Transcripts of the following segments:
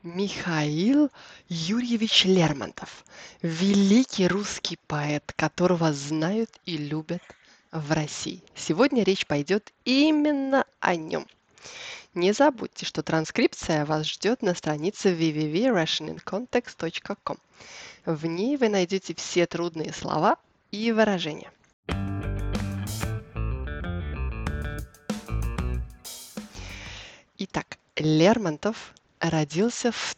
Михаил Юрьевич Лермонтов, великий русский поэт, которого знают и любят в России. Сегодня речь пойдет именно о нем. Не забудьте, что транскрипция вас ждет на странице www.russianincontext.com. В ней вы найдете все трудные слова и выражения. Итак, Лермонтов родился в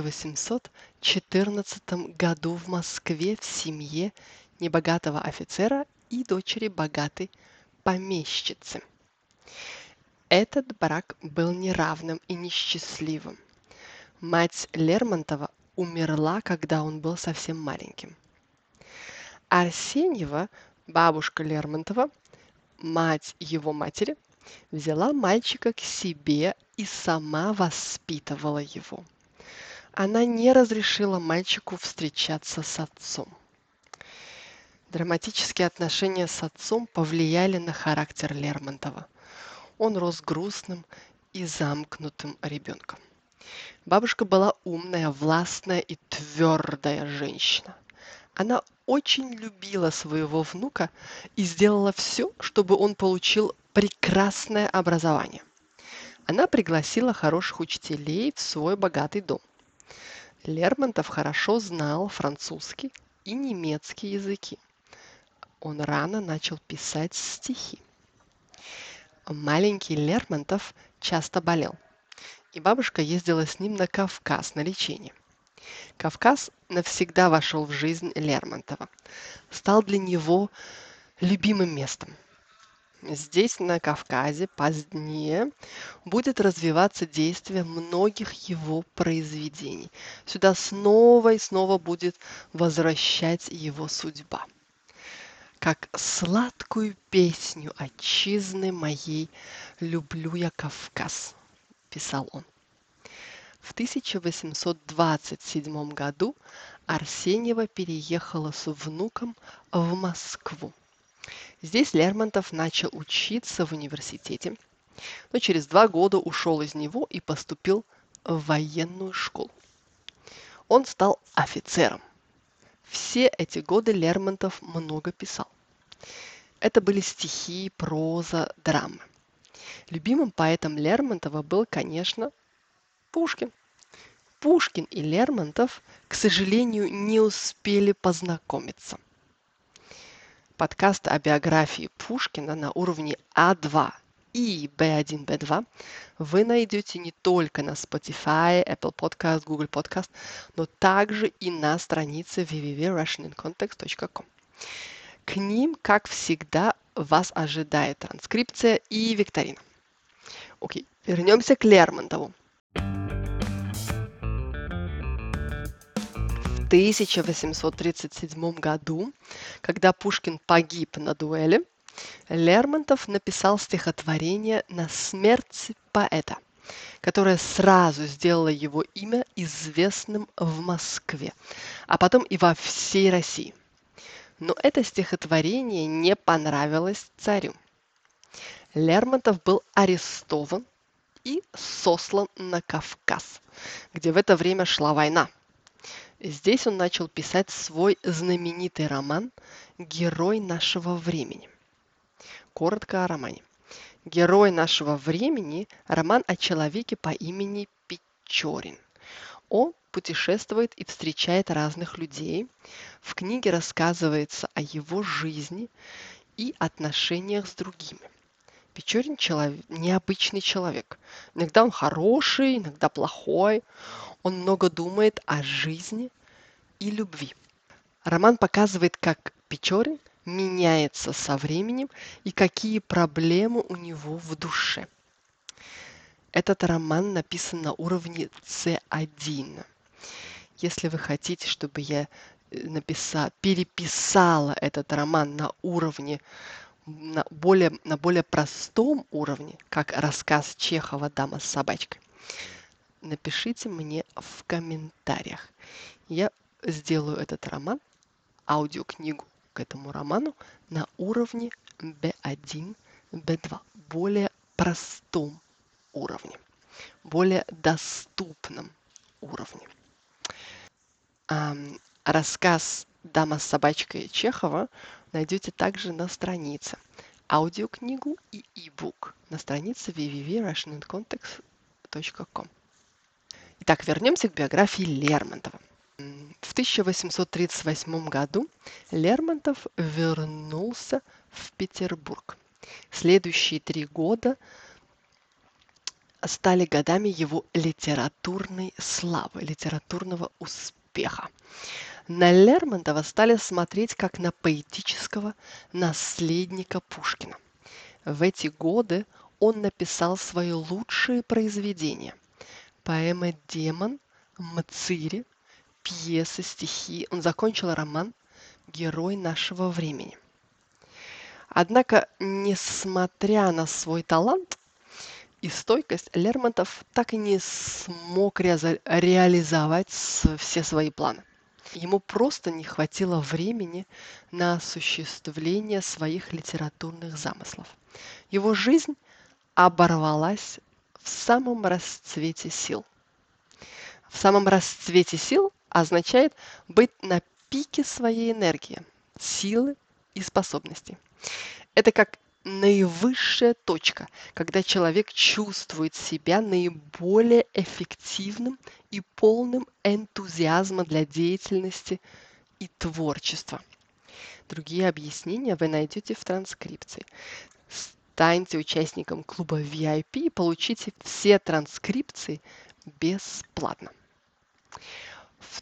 1814 году в Москве в семье небогатого офицера и дочери богатой помещицы. Этот брак был неравным и несчастливым. Мать Лермонтова умерла, когда он был совсем маленьким. Арсеньева, бабушка Лермонтова, мать его матери, взяла мальчика к себе и сама воспитывала его. Она не разрешила мальчику встречаться с отцом. Драматические отношения с отцом повлияли на характер Лермонтова. Он рос грустным и замкнутым ребенком. Бабушка была умная, властная и твердая женщина. Она очень любила своего внука и сделала все, чтобы он получил прекрасное образование. Она пригласила хороших учителей в свой богатый дом. Лермонтов хорошо знал французский и немецкий языки. Он рано начал писать стихи. Маленький Лермонтов часто болел, и бабушка ездила с ним на Кавказ на лечение. Кавказ навсегда вошел в жизнь Лермонтова, стал для него любимым местом. Здесь, на Кавказе, позднее будет развиваться действие многих его произведений. Сюда снова и снова будет возвращать его судьба. Как сладкую песню отчизны моей люблю я Кавказ, писал он. В 1827 году Арсеньева переехала с внуком в Москву. Здесь Лермонтов начал учиться в университете, но через 2 года ушел из него и поступил в военную школу. Он стал офицером. Все эти годы Лермонтов много писал. Это были стихи, проза, драмы. Любимым поэтом Лермонтова был, конечно, Пушкин. Пушкин и Лермонтов, к сожалению, не успели познакомиться. Подкасты о биографии Пушкина на уровне А2 и Б1, Б2 вы найдете не только на Spotify, Apple Podcast, Google Podcast, но также и на странице www.russianincontext.com. К ним, как всегда, вас ожидает транскрипция и викторина. Окей, вернемся к Лермонтову. В 1837 году, когда Пушкин погиб на дуэли, Лермонтов написал стихотворение «На смерть поэта», которое сразу сделало его имя известным в Москве, а потом и во всей России. Но это стихотворение не понравилось царю. Лермонтов был арестован и сослан на Кавказ, где в это время шла война. Здесь он начал писать свой знаменитый роман «Герой нашего времени». Коротко о романе. «Герой нашего времени» – роман о человеке по имени Печорин. Он путешествует и встречает разных людей. В книге рассказывается о его жизни и отношениях с другими. Печорин необычный человек. Иногда он хороший, иногда плохой. Он много думает о жизни и любви. Роман показывает, как Печорин меняется со временем и какие проблемы у него в душе. Этот роман написан на уровне C1. Если вы хотите, чтобы я переписала этот роман на уровне, на более простом уровне, как рассказ Чехова «Дама с собачкой», напишите мне в комментариях. Я сделаю этот роман, аудиокнигу к этому роману на уровне B1, B2, более простом уровне, более доступном уровне. Рассказ «Дама с собачкой» Чехова найдете также на странице. Аудиокнигу и e-book на странице www.russianincontext.com. Итак, вернемся к биографии Лермонтова. В 1838 году Лермонтов вернулся в Петербург. Следующие 3 года стали годами его литературной славы, литературного успеха. На Лермонтова стали смотреть как на поэтического наследника Пушкина. В эти годы он написал свои лучшие произведения: поэмы «Демон», «Мцири», пьесы, стихи. Он закончил роман «Герой нашего времени». Однако, несмотря на свой талант и стойкость, Лермонтов так и не смог реализовать все свои планы. Ему просто не хватило времени на осуществление своих литературных замыслов. Его жизнь оборвалась в самом расцвете сил. В самом расцвете сил означает быть на пике своей энергии, силы и способностей. Это как наивысшая точка, когда человек чувствует себя наиболее эффективным и полным энтузиазма для деятельности и творчества. Другие объяснения вы найдете в транскрипции. Станьте участником клуба VIP и получите все транскрипции бесплатно. В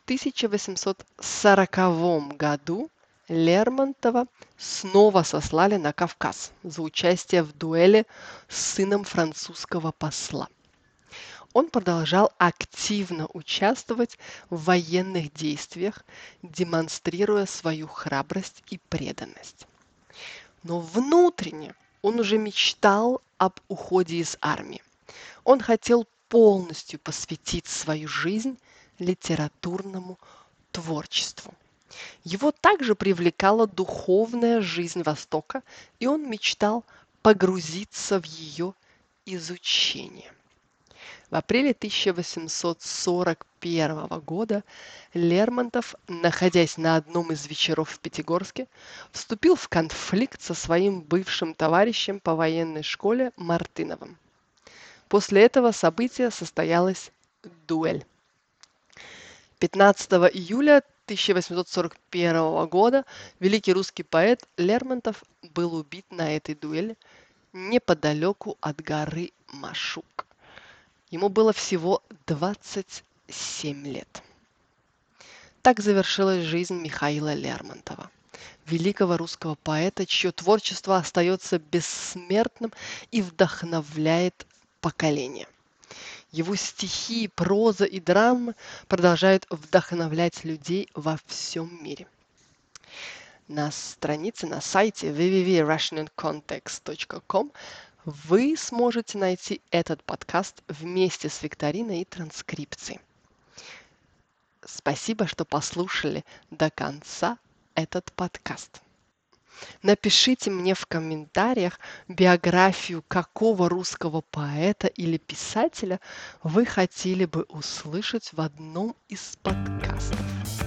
1840 году Лермонтова снова сослали на Кавказ за участие в дуэли с сыном французского посла. Он продолжал активно участвовать в военных действиях, демонстрируя свою храбрость и преданность. Но внутренне он уже мечтал об уходе из армии. Он хотел полностью посвятить свою жизнь литературному творчеству. Его также привлекала духовная жизнь Востока, и он мечтал погрузиться в ее изучение. В апреле 1841 года Лермонтов, находясь на одном из вечеров в Пятигорске, вступил в конфликт со своим бывшим товарищем по военной школе Мартыновым. После этого события состоялась дуэль. 15 июля 1841 года великий русский поэт Лермонтов был убит на этой дуэли неподалеку от горы Машук. Ему было всего 27 лет. Так завершилась жизнь Михаила Лермонтова, великого русского поэта, чье творчество остается бессмертным и вдохновляет поколение. Его стихи, проза и драмы продолжают вдохновлять людей во всем мире. На странице, на сайте www.russianincontext.com вы сможете найти этот подкаст вместе с викториной и транскрипцией. Спасибо, что послушали до конца этот подкаст. Напишите мне в комментариях биографию какого русского поэта или писателя вы хотели бы услышать в одном из подкастов.